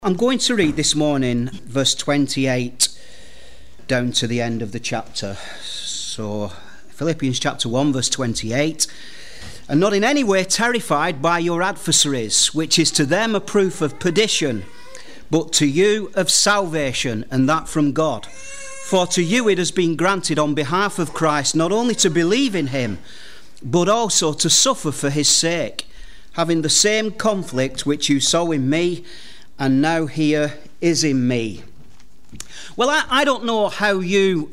I'm going to read this morning verse 28 down to the end of the chapter. So Philippians chapter 1 verse 28. And not in any way terrified by your adversaries, which is to them a proof of perdition, but to you of salvation, and that from God. For to you it has been granted on behalf of Christ not only to believe in him, but also to suffer for his sake, having the same conflict which you saw in me, and now here is in me. Well, I don't know how you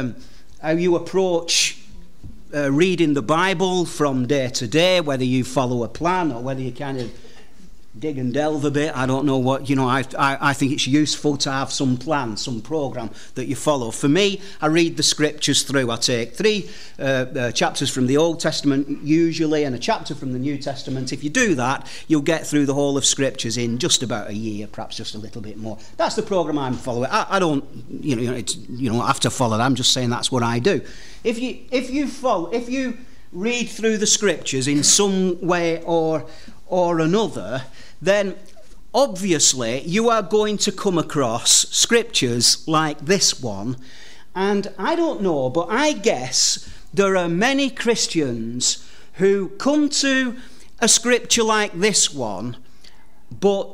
approach reading the Bible from day to day, whether you follow a plan or whether you kind of dig and delve a bit. I don't know what, I think it's useful to have some plan, some program that you follow. For me, I read the scriptures through. I take three chapters from the Old Testament usually and a chapter from the New Testament. If you do that, you'll get through the whole of scriptures in just about a year, perhaps just a little bit more. That's the program I'm following. I don't, have to follow that. I'm just saying that's what I do. If you read through the scriptures in some way or another, then obviously you are going to come across scriptures like this one. And I don't know, but I guess there are many Christians who come to a scripture like this one, but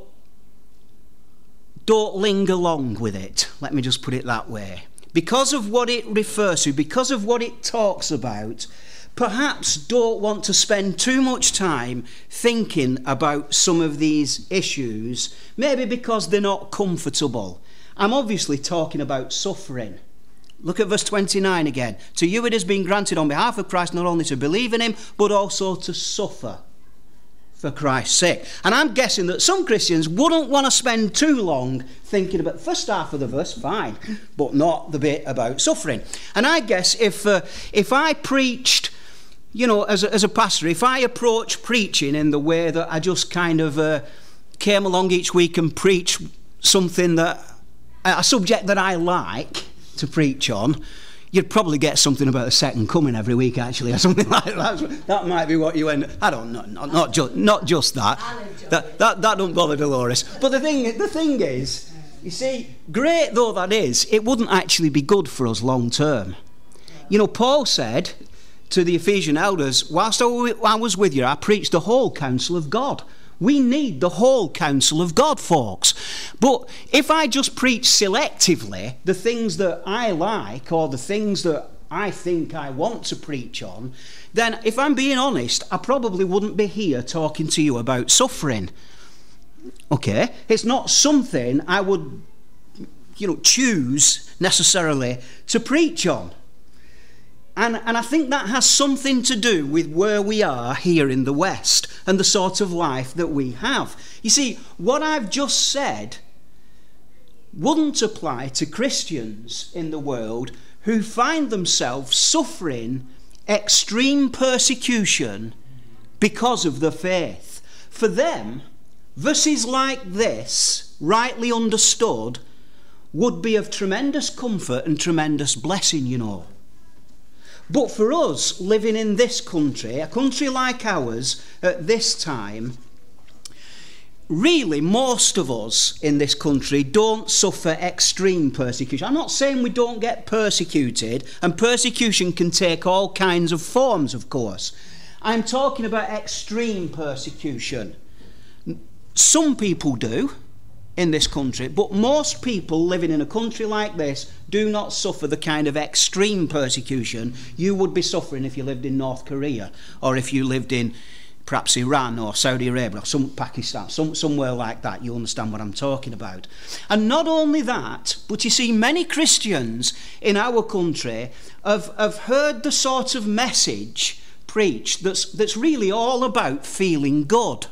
don't linger long with it. Let me just put it that way. Because of what it refers to, because of what it talks about, perhaps don't want to spend too much time thinking about some of these issues, maybe because they're not comfortable. I'm obviously talking about suffering. Look at verse 29 again. To you it has been granted on behalf of Christ not only to believe in him, but also to suffer for Christ's sake. And I'm guessing that some Christians wouldn't want to spend too long thinking about the first half of the verse, fine, but not the bit about suffering. And I guess if I preached, as a pastor, if I approach preaching in the way that I just kind of came along each week and preached something a subject that I like to preach on, you'd probably get something about the second coming every week, actually, or something like that. That might be what you end. I don't know. Not just that. That don't bother Dolores. But the thing is, you see, great though that is, it wouldn't actually be good for us long term. Paul said to the Ephesian elders, whilst I was with you, I preached the whole counsel of God. We need the whole counsel of God, folks. But if I just preach selectively the things that I like or the things that I think I want to preach on, then if I'm being honest, I probably wouldn't be here talking to you about suffering. Okay? It's not something I would, choose necessarily to preach on. And I think that has something to do with where we are here in the West and the sort of life that we have. You see, what I've just said wouldn't apply to Christians in the world who find themselves suffering extreme persecution because of their faith. For them, verses like this, rightly understood, would be of tremendous comfort and tremendous blessing, But for us, living in this country, a country like ours at this time, really most of us in this country don't suffer extreme persecution. I'm not saying we don't get persecuted, and persecution can take all kinds of forms, of course. I'm talking about extreme persecution. Some people do in this country, but most people living in a country like this do not suffer the kind of extreme persecution you would be suffering if you lived in North Korea, or if you lived in perhaps Iran or Saudi Arabia or Pakistan, somewhere like that. You understand what I'm talking about. And not only that, but you see, many Christians in our country have heard the sort of message preached that's really all about feeling good.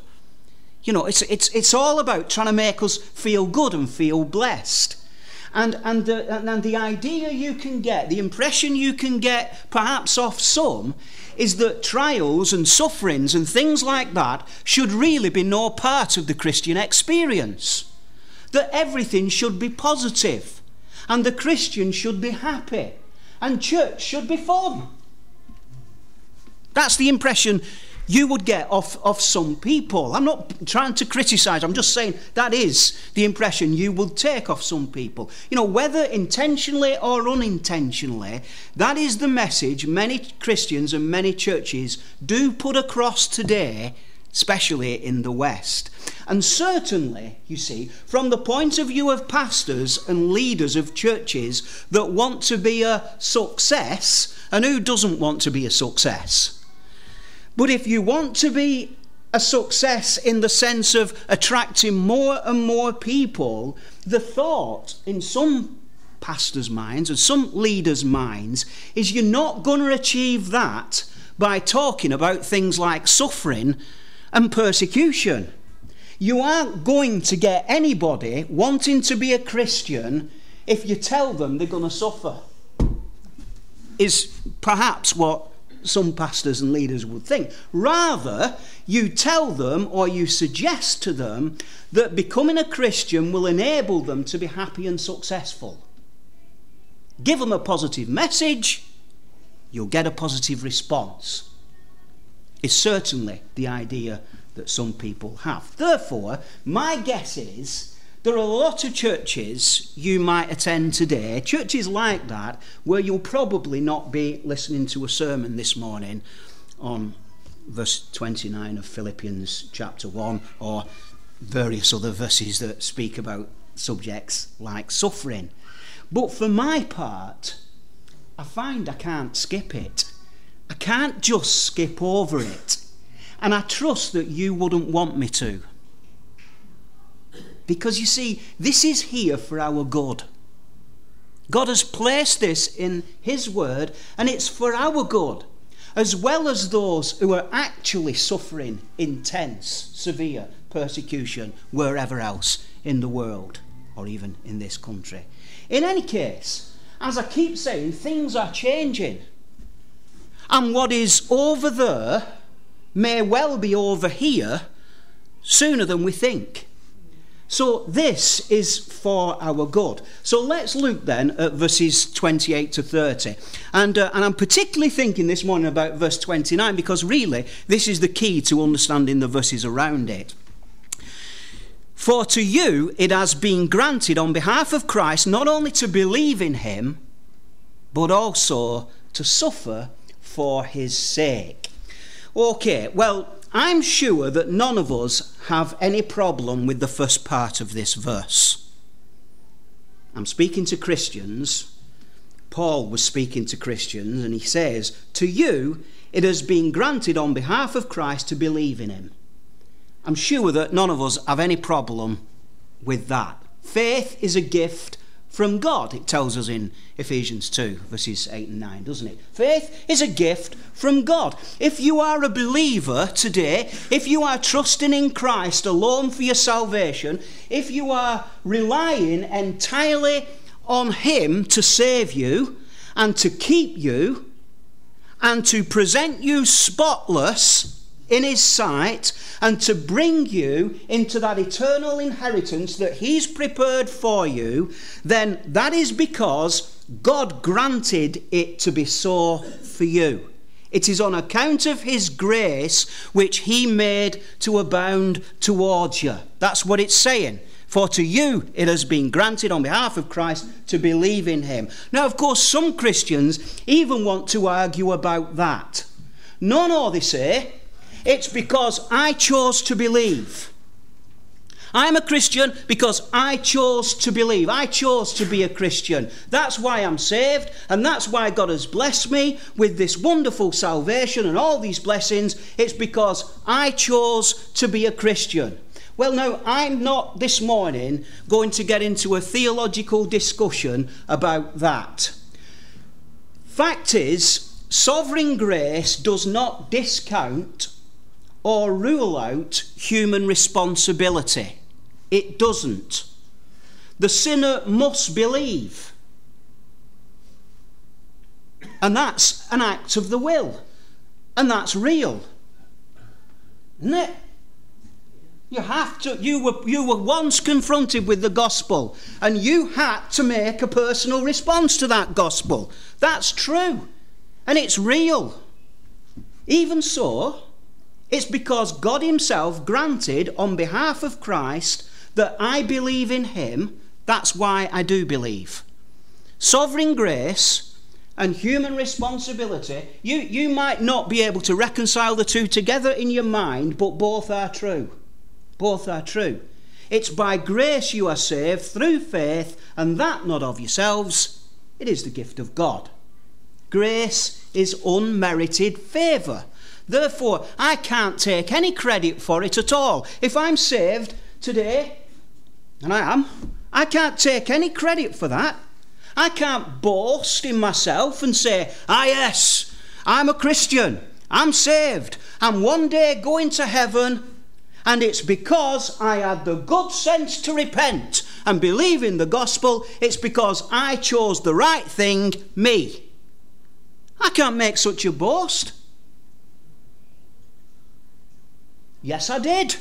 It's all about trying to make us feel good and feel blessed. And the idea you can get, the impression you can get perhaps off some, is that trials and sufferings and things like that should really be no part of the Christian experience. That everything should be positive, and the Christian should be happy, and church should be fun. That's the impression you would get off some people. I'm not trying to criticise, I'm just saying that is the impression you would take off some people. You know, whether intentionally or unintentionally, that is the message many Christians and many churches do put across today, especially in the West. And certainly, you see, from the point of view of pastors and leaders of churches that want to be a success, and who doesn't want to be a success? But if you want to be a success in the sense of attracting more and more people, the thought in some pastors' minds and some leaders' minds is you're not going to achieve that by talking about things like suffering and persecution. You aren't going to get anybody wanting to be a Christian if you tell them they're going to suffer, is perhaps what some pastors and leaders would think. Rather, you tell them or you suggest to them that becoming a Christian will enable them to be happy and successful. Give them a positive message, you'll get a positive response. Is certainly the idea that some people have. Therefore, my guess is there are a lot of churches you might attend today, churches like that, where you'll probably not be listening to a sermon this morning on verse 29 of Philippians chapter 1 or various other verses that speak about subjects like suffering. But for my part, I find I can't skip it. I can't just skip over it. And I trust that you wouldn't want me to. Because you see, this is here for our good. God has placed this in his word, and it's for our good, as well as those who are actually suffering intense, severe persecution wherever else in the world, or even in this country. In any case, as I keep saying, things are changing. And what is over there may well be over here sooner than we think. So this is for our good. So let's look then at verses 28 to 30. And I'm particularly thinking this morning about verse 29 because really this is the key to understanding the verses around it. For to you it has been granted on behalf of Christ not only to believe in him, but also to suffer for his sake. Okay, well, I'm sure that none of us have any problem with the first part of this verse. I'm speaking to Christians. Paul was speaking to Christians, and he says, to you it has been granted on behalf of Christ to believe in him. I'm sure that none of us have any problem with that. Faith is a gift from God, it tells us in Ephesians 2, verses 8 and 9, doesn't it? Faith is a gift from God. If you are a believer today, if you are trusting in Christ alone for your salvation, if you are relying entirely on him to save you and to keep you and to present you spotless in his sight and to bring you into that eternal inheritance that he's prepared for you, then that is because God granted it to be so for you. It is on account of his grace which he made to abound towards you. That's what it's saying. For to you it has been granted on behalf of Christ to believe in him. Now, of course, some Christians even want to argue about that. No, they say, it's because I chose to believe. I'm a Christian because I chose to believe. I chose to be a Christian. That's why I'm saved, and that's why God has blessed me with this wonderful salvation and all these blessings. It's because I chose to be a Christian. Well, no, I'm not this morning going to get into a theological discussion about that. Fact is, sovereign grace does not discount or rule out human responsibility. It doesn't. The sinner must believe. And that's an act of the will. And that's real. Isn't it? You have to. You were once confronted with the gospel, and you had to make a personal response to that gospel. That's true. And it's real. Even so, It's because God himself granted on behalf of Christ that I believe in him. That's why I do believe. Sovereign grace and human responsibility, you might not be able to reconcile the two together in your mind, but both are true. Both are true. It's by grace you are saved through faith, and that not of yourselves. It is the gift of God. Grace is unmerited favour. Therefore, I can't take any credit for it at all. If I'm saved today, and I am, I can't take any credit for that. I can't boast in myself and say, yes, I'm a Christian, I'm saved, I'm one day going to heaven, and it's because I had the good sense to repent and believe in the gospel. It's because I chose the right thing, me. I can't make such a boast. Yes, I did.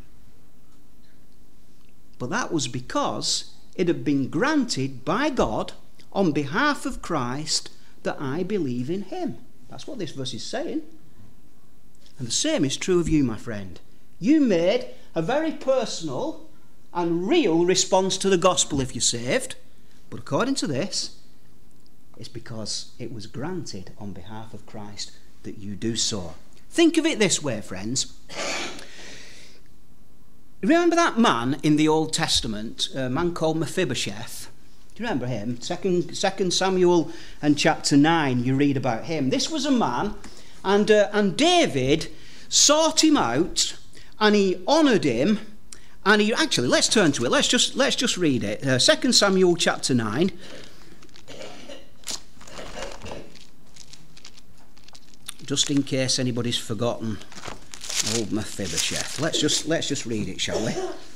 But that was because it had been granted by God on behalf of Christ that I believe in him. That's what this verse is saying. And the same is true of you, my friend. You made a very personal and real response to the gospel if you're saved. But according to this, it's because it was granted on behalf of Christ that you do so. Think of it this way, friends. Remember that man in the Old Testament, a man called Mephibosheth? Do you remember him? 2 Samuel and chapter 9, you read about him. This was a man, and David sought him out, and he honoured him, and he actually, let's turn to it. Let's just read it. 2 Samuel chapter 9. Just in case anybody's forgotten old Mephibosheth. Let's just read it, shall we?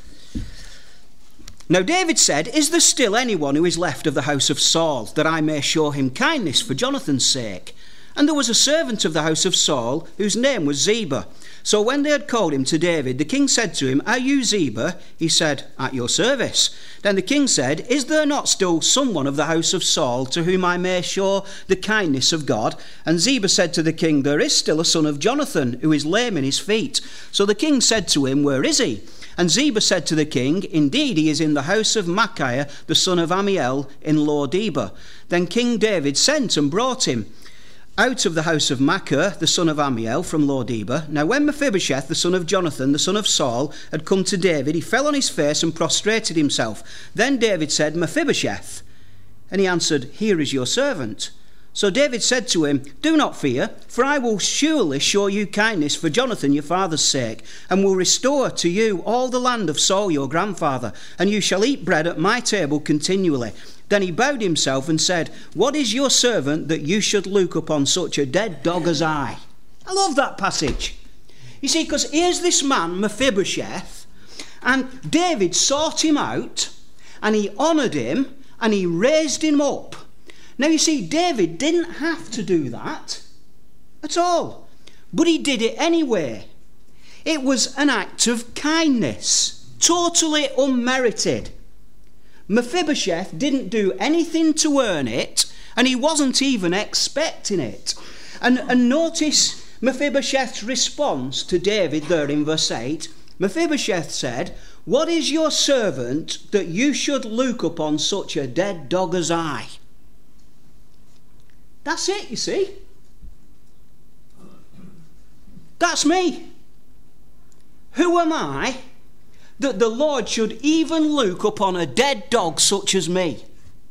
Now David said, "Is there still anyone who is left of the house of Saul, that I may show him kindness for Jonathan's sake?" And there was a servant of the house of Saul, whose name was Ziba. So when they had called him to David, the king said to him, "Are you Ziba?" He said, "At your service." Then the king said, "Is there not still someone of the house of Saul to whom I may show the kindness of God?" And Ziba said to the king, "There is still a son of Jonathan, who is lame in his feet." So the king said to him, "Where is he?" And Ziba said to the king, "Indeed, he is in the house of Machaiah, the son of Ammiel, in Lo-debar." Then King David sent and brought him out of the house of Machir, the son of Ammiel, from Lo-debar. Now when Mephibosheth, the son of Jonathan, the son of Saul, had come to David, he fell on his face and prostrated himself. Then David said, "Mephibosheth." And he answered, "Here is your servant." So David said to him, "Do not fear, for I will surely show you kindness for Jonathan your father's sake, and will restore to you all the land of Saul your grandfather, and you shall eat bread at my table continually." Then he bowed himself and said, "What is your servant that you should look upon such a dead dog as I?" I love that passage. You see, because here's this man, Mephibosheth, and David sought him out, and he honoured him, and he raised him up. Now you see, David didn't have to do that at all, but he did it anyway. It was an act of kindness, totally unmerited. Mephibosheth didn't do anything to earn it, and he wasn't even expecting it. And notice Mephibosheth's response to David there in verse 8. Mephibosheth said, "What is your servant that you should look upon such a dead dog as I?" That's it, you see. That's me. Who am I that the Lord should even look upon a dead dog such as me?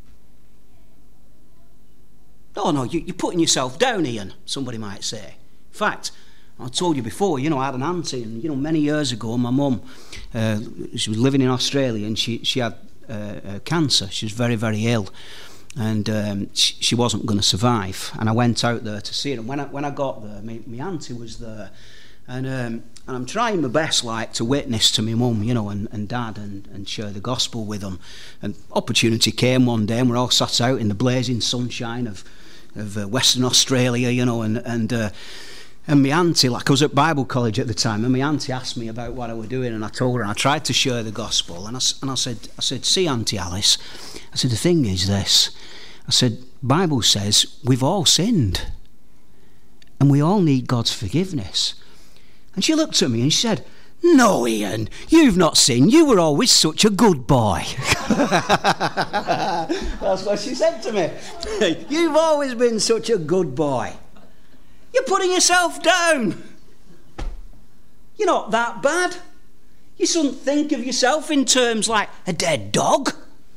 Oh no, you're putting yourself down, Ian, somebody might say. In fact, I told you before, I had an auntie, and many years ago, my mum, she was living in Australia, and she had cancer. She was very, very ill, and she wasn't going to survive. And I went out there to see her, and when I got there, my auntie was there, and I'm trying my best, to witness to my mum, and dad, and share the gospel with them. And opportunity came one day, and we're all sat out in the blazing sunshine of Western Australia, and my auntie, I was at Bible college at the time, and my auntie asked me about what I was doing, and I told her, and I tried to share the gospel, and I said, "See, Auntie Alice," I said, "the thing is this," I said, "Bible says we've all sinned, and we all need God's forgiveness. And she looked at me and she said, "No, Ian, you've not sinned. You were always such a good boy." That's what she said to me. "You've always been such a good boy. You're putting yourself down. You're not that bad. You shouldn't think of yourself in terms like a dead dog."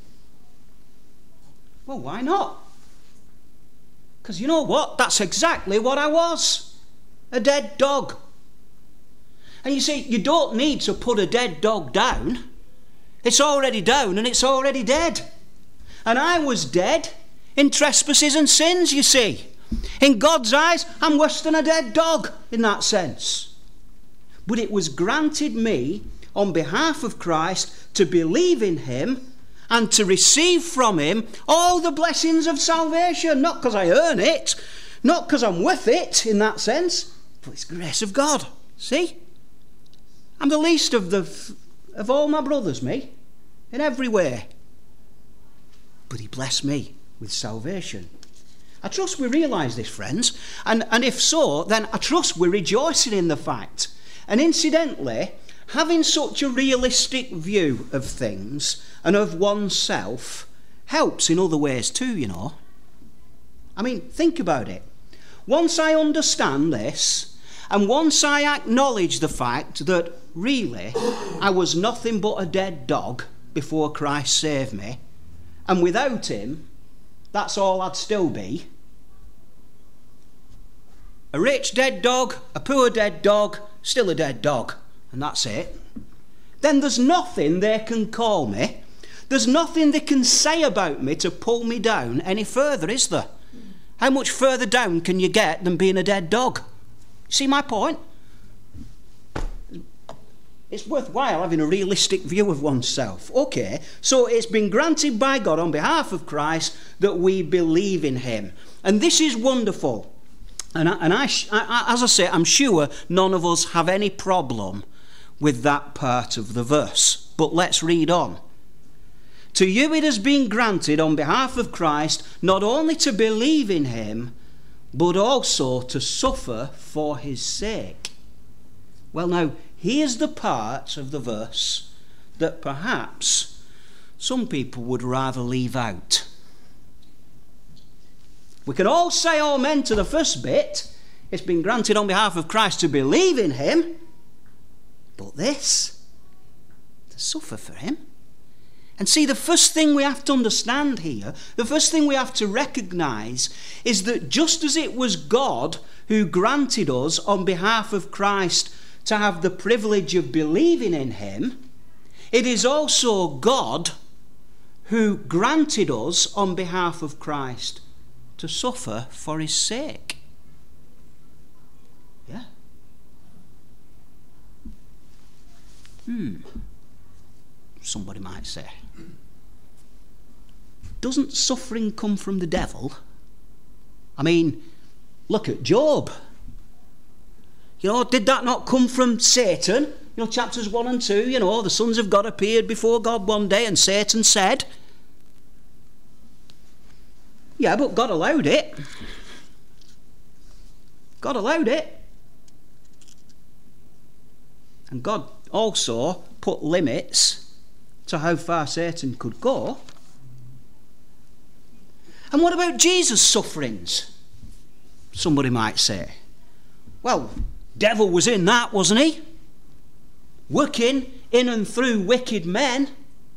Well, why not? Because you know what? That's exactly what I was. A dead dog. And you see, you don't need to put a dead dog down. It's already down and it's already dead. And I was dead in trespasses and sins, you see. In God's eyes, I'm worse than a dead dog in that sense. But it was granted me, on behalf of Christ, to believe in him and to receive from him all the blessings of salvation. Not because I earn it, not because I'm worth it in that sense, but it's the grace of God. See? I'm the least of all my brothers, me, in every way. But he blessed me with salvation. I trust we realise this, friends. And if so, then I trust we're rejoicing in the fact. And incidentally, having such a realistic view of things and of oneself helps in other ways too, you know. I mean, think about it. Once I understand this, and once I acknowledge the fact that really I was nothing but a dead dog before Christ saved me, and without him, that's all I'd still be. A rich dead dog, a poor dead dog, still a dead dog, and that's it. Then there's nothing they can call me. There's nothing they can say about me to pull me down any further, is there? How much further down can you get than being a dead dog? See my point? It's worthwhile having a realistic view of oneself. Okay, so it's been granted by God on behalf of Christ that we believe in him. And this is wonderful. And as I say, I'm sure none of us have any problem with that part of the verse. But let's read on. To you it has been granted on behalf of Christ not only to believe in him, but also to suffer for his sake. Well, now, here's the part of the verse that perhaps some people would rather leave out. We can all say amen to the first bit. It's been granted on behalf of Christ to believe in him. But this, to suffer for him. And see, the first thing we have to understand here, the first thing we have to recognise is that just as it was God who granted us on behalf of Christ to have the privilege of believing in him, it is also God who granted us on behalf of Christ to suffer for his sake. Yeah. Somebody might say, doesn't suffering come from the devil? I mean, look at Job. You know, did that not come from Satan? You know, chapters 1 and 2, you know, the sons of God appeared before God one day and Satan said, yeah, but God allowed it. God allowed it. And God also put limits to how far Satan could go. And what about Jesus' sufferings? Somebody might say, well, devil was in that, wasn't he? Working in and through wicked men.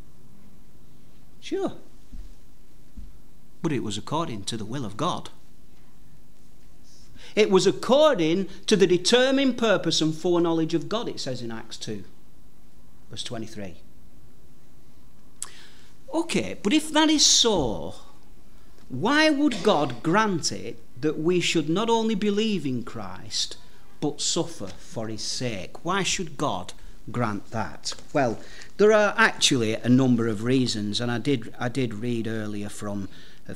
Sure. But it was according to the will of God. It was according to the determined purpose and foreknowledge of God, it says in Acts 2, verse 23. Okay, but if that is so, why would God grant it that we should not only believe in Christ, but suffer for his sake? Why should God grant that? Well, there are actually a number of reasons, and I did read earlier from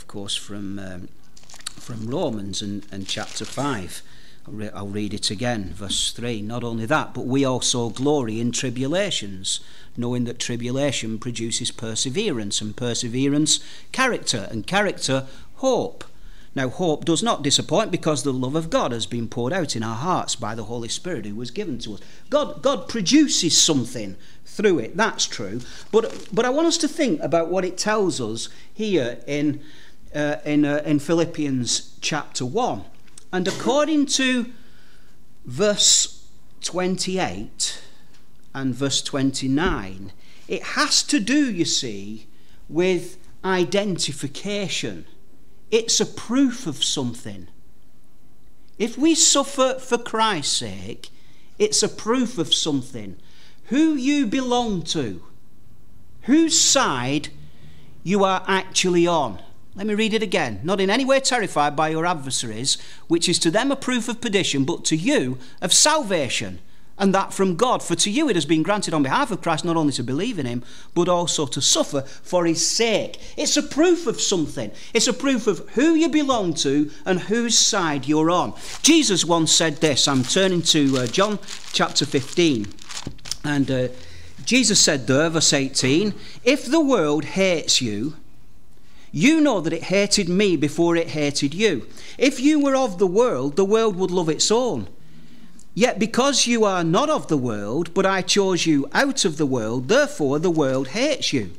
Romans and chapter 5. I'll read it again, verse 3. Not only that, but we also glory in tribulations, knowing that tribulation produces perseverance, and perseverance, character, and character, hope. Now, hope does not disappoint because the love of God has been poured out in our hearts by the Holy Spirit who was given to us. God produces something through it, that's true. But I want us to think about what it tells us here in Philippians chapter 1. And according to verse 28 and verse 29, it has to do, you see, with identification. It's a proof of something. If we suffer for Christ's sake, it's a proof of something. Who you belong to, whose side you are actually on. Let me read it again. Not in any way terrified by your adversaries, which is to them a proof of perdition, but to you of salvation, and that from God. For to you it has been granted on behalf of Christ not only to believe in him, but also to suffer for his sake. It's a proof of something. It's a proof of who you belong to and whose side you're on. Jesus once said this. I'm turning to John chapter 15. And Jesus said there, verse 18, if the world hates you, you know that it hated me before it hated you. If you were of the world would love its own. Yet because you are not of the world, but I chose you out of the world, therefore the world hates you.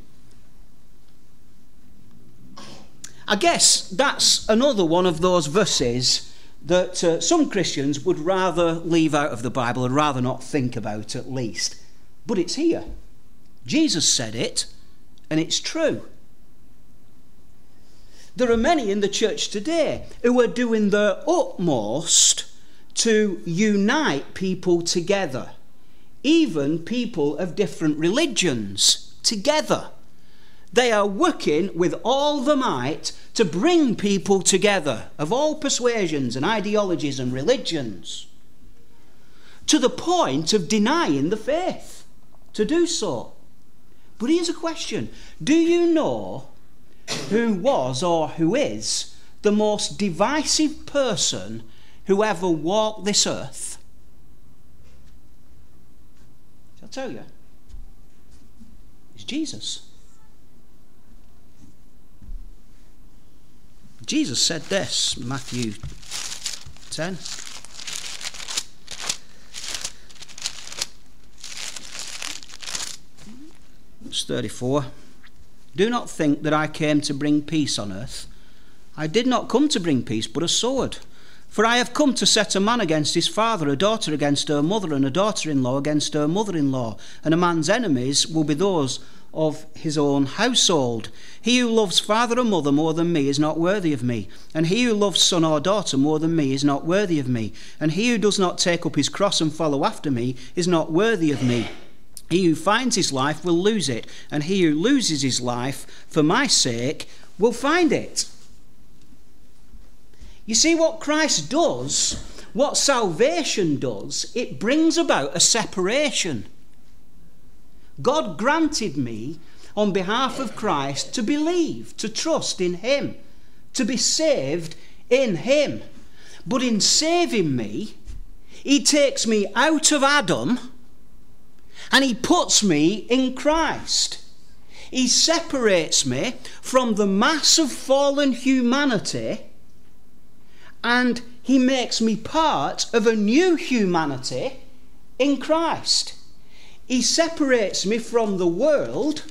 I guess that's another one of those verses that some Christians would rather leave out of the Bible and rather not think about at least. But it's here. Jesus said it, and it's true. There are many in the church today who are doing their utmost to unite people together, even people of different religions together. They are working with all the might to bring people together of all persuasions and ideologies and religions, to the point of denying the faith to do so. But here's a question. Do you know who was or who is the most divisive person who ever walked this earth? I'll tell you. It's Jesus. Jesus said this, Matthew 10. Verse 34. Do not think that I came to bring peace on earth. I did not come to bring peace, but a sword. For I have come to set a man against his father, a daughter against her mother, and a daughter-in-law against her mother-in-law. And a man's enemies will be those of his own household. He who loves father or mother more than me is not worthy of me. And he who loves son or daughter more than me is not worthy of me. And he who does not take up his cross and follow after me is not worthy of me. He who finds his life will lose it, and he who loses his life for my sake will find it. You see what Christ does, what salvation does, it brings about a separation. God granted me, on behalf of Christ, to believe, to trust in him, to be saved in him. But in saving me, he takes me out of Adam and he puts me in Christ. He separates me from the mass of fallen humanity, and he makes me part of a new humanity in Christ. He separates me from the world,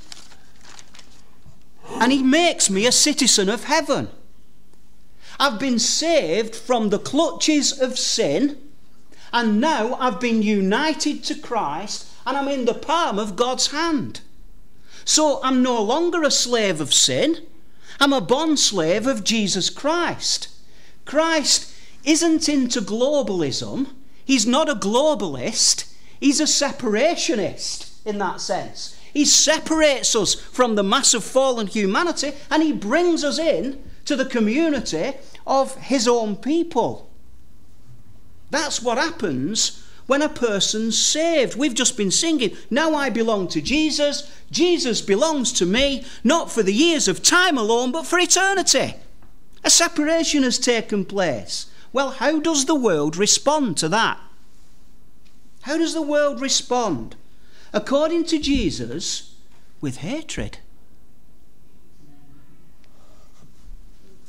and he makes me a citizen of heaven. I've been saved from the clutches of sin, and now I've been united to Christ, and I'm in the palm of God's hand. So I'm no longer a slave of sin. I'm a bond slave of Jesus Christ. Christ isn't into globalism. He's not a globalist. He's a separationist in that sense. He separates us from the mass of fallen humanity, and he brings us in to the community of his own people. That's what happens when a person's saved. We've just been singing, now I belong to Jesus, Jesus belongs to me, not for the years of time alone, but for eternity. A separation has taken place. Well, how does the world respond to that? How does the world respond? According to Jesus, with hatred.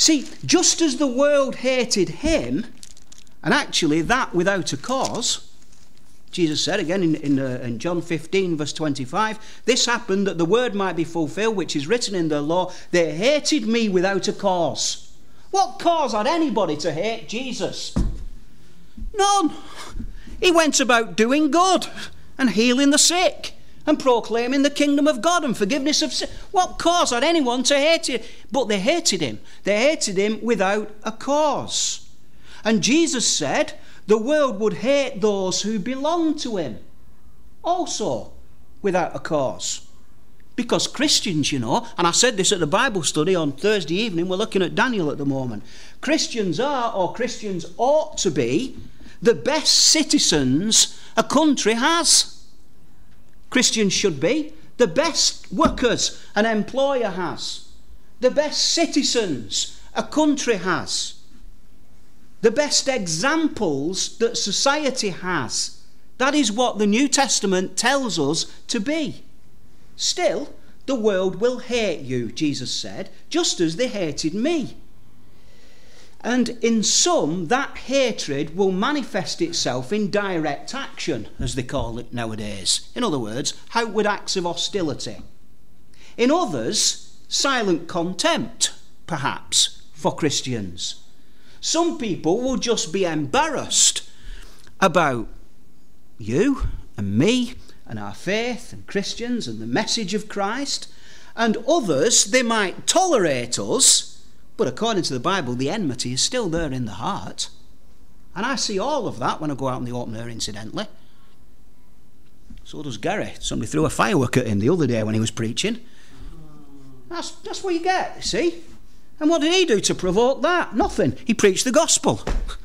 See, just as the world hated him, and actually that without a cause, Jesus said again in John 15 verse 25, this happened that the word might be fulfilled which is written in the law, they hated me without a cause. What cause had anybody to hate Jesus? None. He went about doing good and healing the sick and proclaiming the kingdom of God and forgiveness of sin. What cause had anyone to hate him? But they hated him. They hated him without a cause. And Jesus said the world would hate those who belong to him also without a cause. Because Christians, you know, and I said this at the Bible study on Thursday evening, we're looking at Daniel at the moment. Christians are, or Christians ought to be, the best citizens a country has. Christians should be the best workers an employer has, the best citizens a country has, the best examples that society has. That is what the New Testament tells us to be. Still, the world will hate you, Jesus said, just as they hated me. And in some, that hatred will manifest itself in direct action, as they call it nowadays. In other words, outward acts of hostility. In others, silent contempt, perhaps, for Christians. Some people will just be embarrassed about you and me and our faith and Christians and the message of Christ. And others, they might tolerate us, but according to the Bible, the enmity is still there in the heart. And I see all of that when I go out in the open air, incidentally. So does Gary. Somebody threw a firework at him the other day when he was preaching. That's what you get, you see. And what did he do to provoke that? Nothing. He preached the gospel.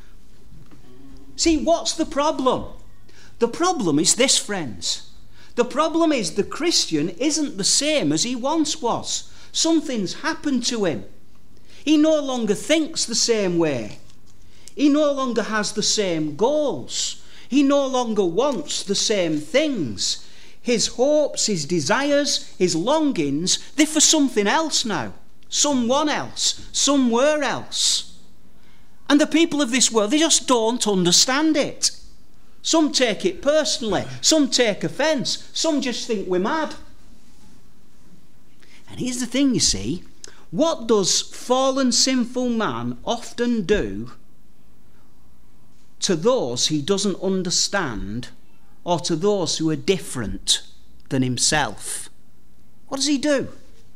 See, what's the problem? The problem is this, friends. The problem is the Christian isn't the same as he once was. Something's happened to him. He no longer thinks the same way. He no longer has the same goals. He no longer wants the same things. His hopes, his desires, his longings, they're for something else now. Someone else. Somewhere else. And the people of this world, they just don't understand it. Some take it personally. Some take offence. Some just think we're mad. And here's the thing, you see. What does fallen sinful man often do to those he doesn't understand or to those who are different than himself? What does he do?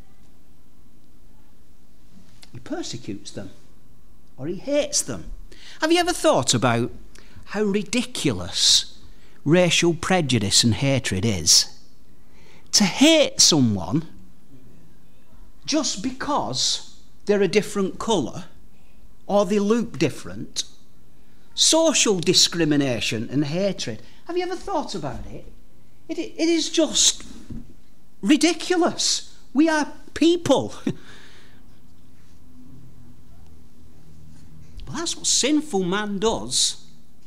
He persecutes them or he hates them. Have you ever thought about how ridiculous racial prejudice and hatred is? To hate someone just because they're a different colour or they look different. Social discrimination and hatred. Have you ever thought about it? It is just ridiculous. We are people. Well, that's what sinful man does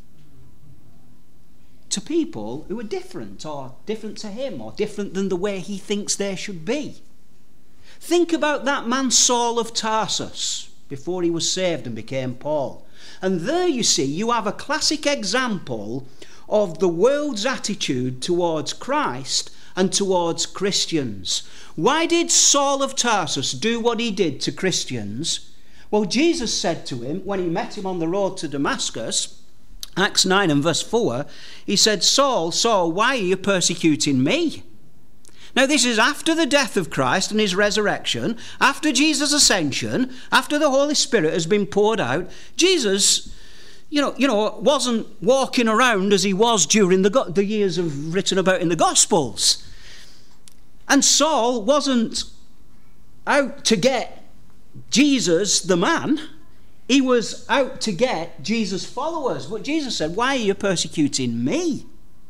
to people who are different or different to him or different than the way he thinks they should be. Think about that man Saul of Tarsus before he was saved and became Paul. And there you see, you have a classic example of the world's attitude towards Christ and towards Christians. Why did Saul of Tarsus do what he did to Christians? Well, Jesus said to him when he met him on the road to Damascus, Acts 9 and verse 4, he said, Saul, Saul, why are you persecuting me? Now, this is after the death of Christ and his resurrection, after Jesus' ascension, after the Holy Spirit has been poured out. Jesus, wasn't walking around as he was during the years written about in the Gospels. And Saul wasn't out to get Jesus, the man. He was out to get Jesus' followers. But Jesus said, why are you persecuting me?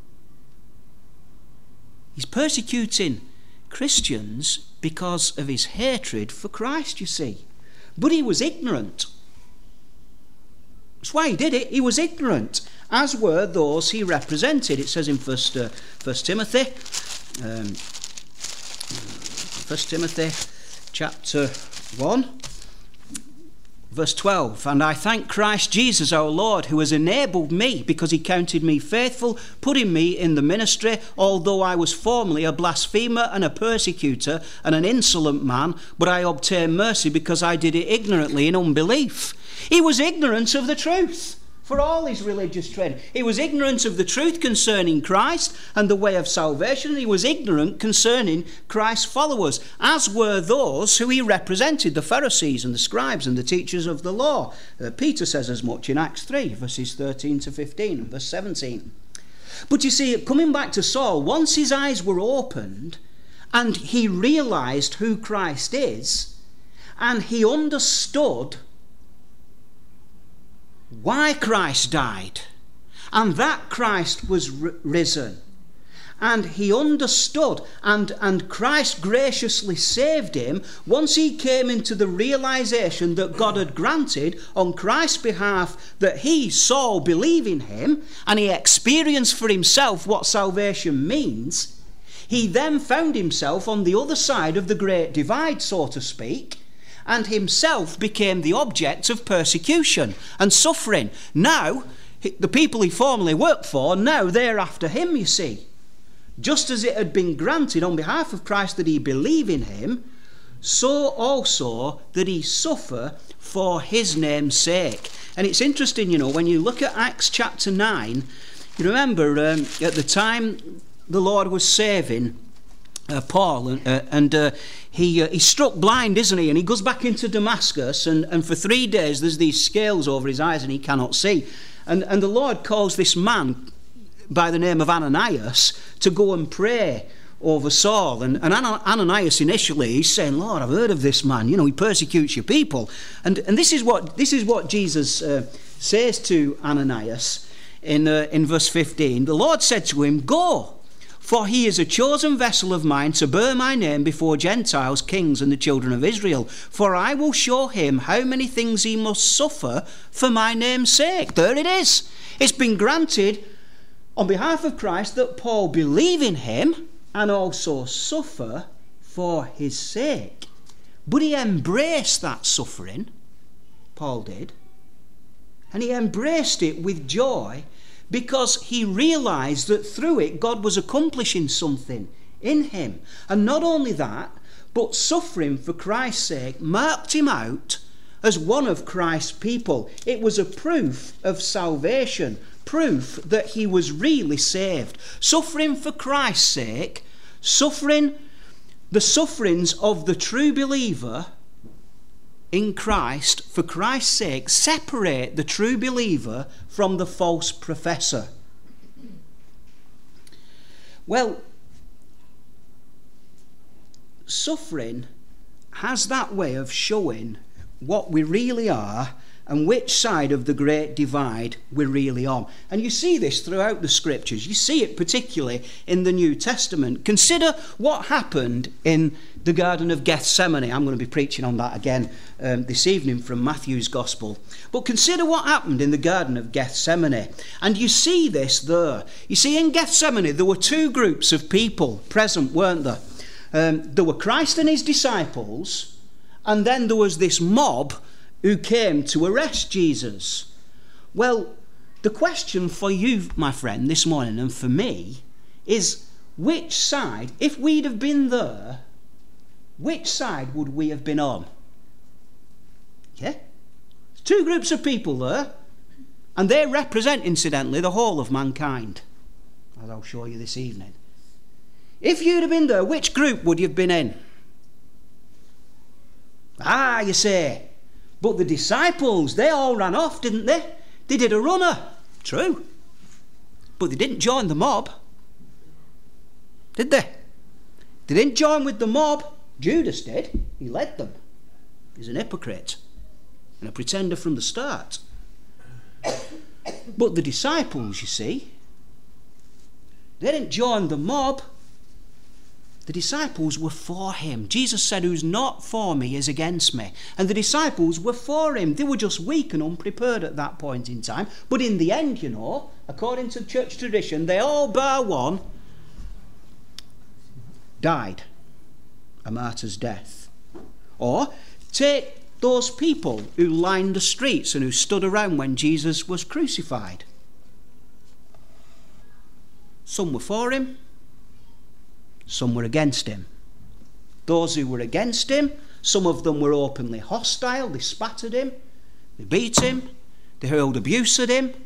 He's persecuting Christians because of his hatred for Christ, you see. But he was ignorant. That's why he did it. He was ignorant, as were those he represented. It says in 1 Timothy, 1 Timothy chapter 1, Verse 12, and I thank Christ Jesus our Lord, who has enabled me, because he counted me faithful, putting me in the ministry, although I was formerly a blasphemer and a persecutor and an insolent man, but I obtained mercy because I did it ignorantly in unbelief. He was ignorant of the truth. For all his religious training, he was ignorant of the truth concerning Christ and the way of salvation. He was ignorant concerning Christ's followers, as were those who he represented, the Pharisees and the scribes and the teachers of the law. Peter says as much in Acts 3, verses 13 to 15 and verse 17. But you see, coming back to Saul, once his eyes were opened and he realized who Christ is, and he understood why Christ died, and that Christ was risen, and he understood, and Christ graciously saved him. Once he came into the realization that God had granted on Christ's behalf that he, Saul, believe in him, and he experienced for himself what salvation means, he then found himself on the other side of the great divide, so to speak, and himself became the object of persecution and suffering. Now, the people he formerly worked for, now they're after him, you see. Just as it had been granted on behalf of Christ that he believe in him, so also that he suffer for his name's sake. And it's interesting, you know, when you look at Acts chapter 9, you remember at the time the Lord was saving Paul, and he's struck blind, isn't he? And he goes back into Damascus, and for 3 days there's these scales over his eyes and he cannot see. And the Lord calls this man by the name of Ananias to go and pray over Saul. And Ananias initially, he's saying, Lord, I've heard of this man, you know, he persecutes your people. And this is what Jesus says to Ananias in verse 15. The Lord said to him, go, for he is a chosen vessel of mine to bear my name before Gentiles, kings, and the children of Israel. For I will show him how many things he must suffer for my name's sake. There it is. It's been granted on behalf of Christ that Paul believe in him and also suffer for his sake. But he embraced that suffering, Paul did, and he embraced it with joy, because he realized that through it God was accomplishing something in him. And not only that, but suffering for Christ's sake marked him out as one of Christ's people. It was a proof of salvation, proof that he was really saved. Suffering for Christ's sake, the sufferings of the true believer in Christ, for Christ's sake, separate the true believer from the false professor. Well, suffering has that way of showing what we really are and which side of the great divide we're really on. And you see this throughout the scriptures. You see it particularly in the New Testament. Consider what happened in the Garden of Gethsemane. I'm going to be preaching on that again this evening from Matthew's Gospel. But consider what happened in the Garden of Gethsemane. And you see this there. You see, in Gethsemane there were two groups of people present, weren't there? There were Christ and his disciples, and then there was this mob who came to arrest Jesus. Well, the question for you, my friend, this morning, and for me, is which side, if we'd have been there, which side would we have been on? Yeah? Two groups of people there, and they represent, incidentally, the whole of mankind, as I'll show you this evening. If you'd have been there, which group would you have been in? Ah, you say, but the disciples, they all ran off, didn't they? They did a runner. True. But they didn't join the mob. Did they? They didn't join with the mob. Judas did. He led them. He's an hypocrite and a pretender from the start. But the disciples, you see, they didn't join the mob. The disciples were for him. Jesus said, who's not for me is against me. And the disciples were for him. They were just weak and unprepared at that point in time. But in the end, you know, according to church tradition, they all bar one died a martyr's death. Or take those people who lined the streets and who stood around when Jesus was crucified. Some were for him, some were against him. Those who were against him, some of them were openly hostile. They spat at him, they beat him, they hurled abuse at him.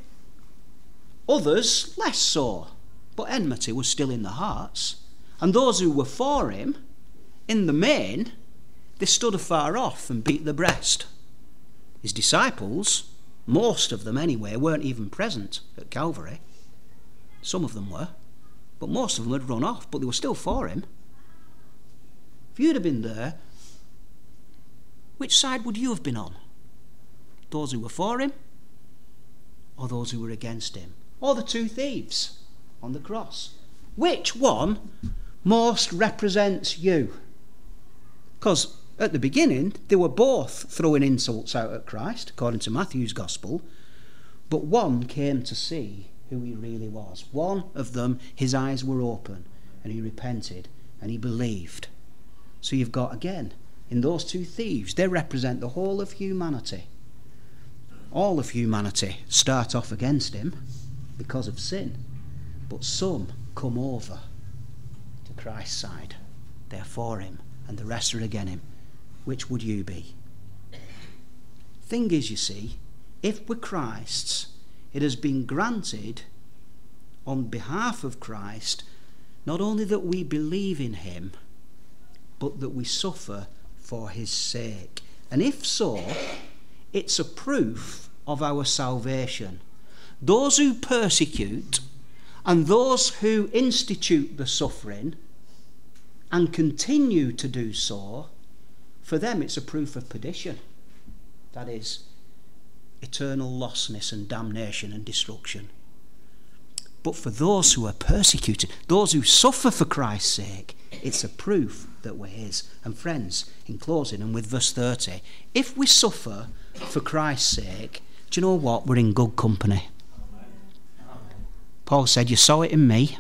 Others less so, but enmity was still in their hearts. And those who were for him, in the main, they stood afar off and beat their breast. His disciples, most of them anyway, weren't even present at Calvary. Some of them were, but most of them had run off, but they were still for him. If you'd have been there, which side would you have been on? Those who were for him, or those who were against him? Or the two thieves on the cross? Which one most represents you? Because at the beginning, they were both throwing insults out at Christ, according to Matthew's Gospel, but one came to see who he really was. One of them, his eyes were open, and he repented, and he believed. So you've got, again, in those two thieves, they represent the whole of humanity. All of humanity start off against him because of sin, but some come over to Christ's side. They're for him, and the rest are against him. Which would you be? Thing is, you see, if we're Christ's, it has been granted on behalf of Christ not only that we believe in him, but that we suffer for his sake. And if so, it's a proof of our salvation. Those who persecute and those who institute the suffering and continue to do so, for them it's a proof of perdition. That is, eternal lostness and damnation and destruction. But for those who are persecuted, those who suffer for Christ's sake, it's a proof that we're his. And friends, in closing and with verse 30, if we suffer for Christ's sake, do you know what? We're in good company. Paul said, you saw it in me.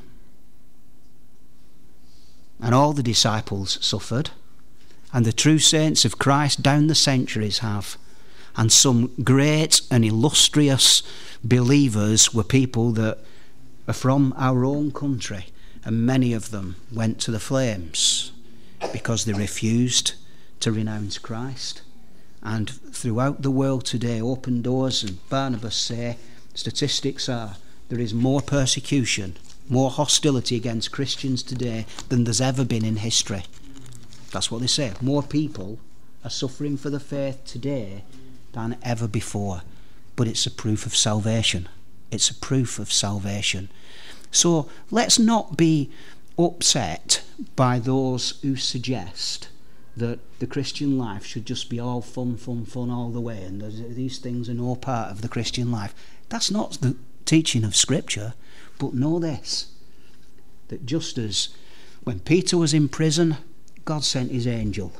And all the disciples suffered. And the true saints of Christ down the centuries have. And some great and illustrious believers were people that are from our own country. And many of them went to the flames because they refused to renounce Christ. And throughout the world today, Open Doors and Barnabas say, statistics are, there is more persecution, more hostility against Christians today than there's ever been in history. That's what they say. More people are suffering for the faith today than ever before. But it's a proof of salvation. It's a proof of salvation. So let's not be upset by those who suggest that the Christian life should just be all fun all the way, and these things are no part of the Christian life. That's not the teaching of Scripture. But know this, that just as when Peter was in prison, God sent his angel.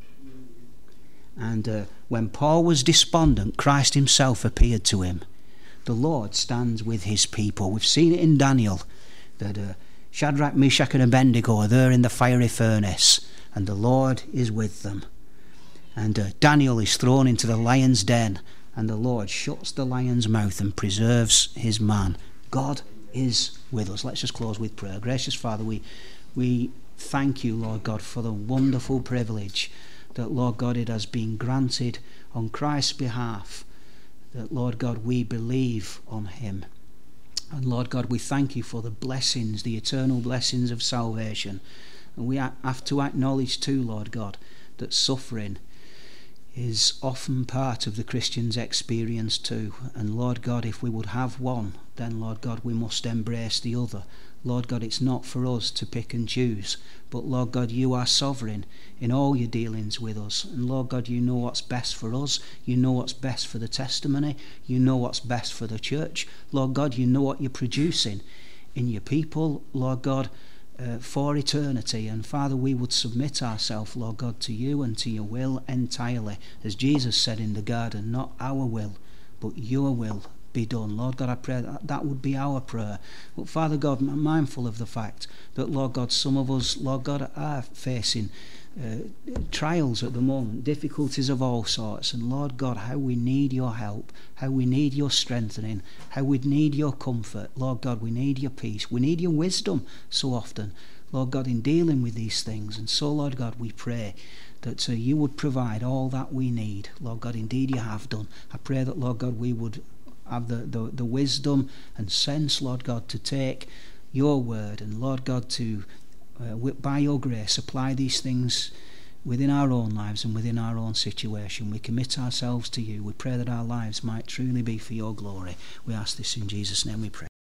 And when Paul was despondent, Christ himself appeared to him. The Lord stands with his people. We've seen it in Daniel, that Shadrach, Meshach and Abednego are there in the fiery furnace, and the Lord is with them. And Daniel is thrown into the lion's den, and the Lord shuts the lion's mouth and preserves his man. God is with us. Let's just close with prayer. Gracious Father, we thank you, Lord God, for the wonderful privilege that, Lord God, it has been granted on Christ's behalf, that, Lord God, we believe on him. And Lord God, we thank you for the blessings, the eternal blessings of salvation. And we have to acknowledge too, Lord God, that suffering is often part of the Christian's experience too. And Lord God, if we would have one, then Lord God, we must embrace the other. Lord God, it's not for us to pick and choose, but Lord God, you are sovereign in all your dealings with us. And Lord God, you know what's best for us. You know what's best for the testimony. You know what's best for the church. Lord God, you know what you're producing in your people, Lord God, for eternity. And Father, we would submit ourselves, Lord God, to you and to your will entirely. As Jesus said in the garden, not our will, but your will be done. Lord God, I pray that would be our prayer. But Father God, I'm mindful of the fact that, Lord God, some of us, Lord God, are facing trials at the moment, difficulties of all sorts. And Lord God, how we need your help, how we need your strengthening, how we need your comfort. Lord God, we need your peace. We need your wisdom so often, Lord God, in dealing with these things. And so, Lord God, we pray that you would provide all that we need. Lord God, indeed you have done. I pray that, Lord God, we would have the wisdom and sense, Lord God, to take your word and, Lord God, to by your grace apply these things within our own lives and within our own situation. We commit ourselves to you. We pray that our lives might truly be for your glory. We ask this in Jesus' name we pray.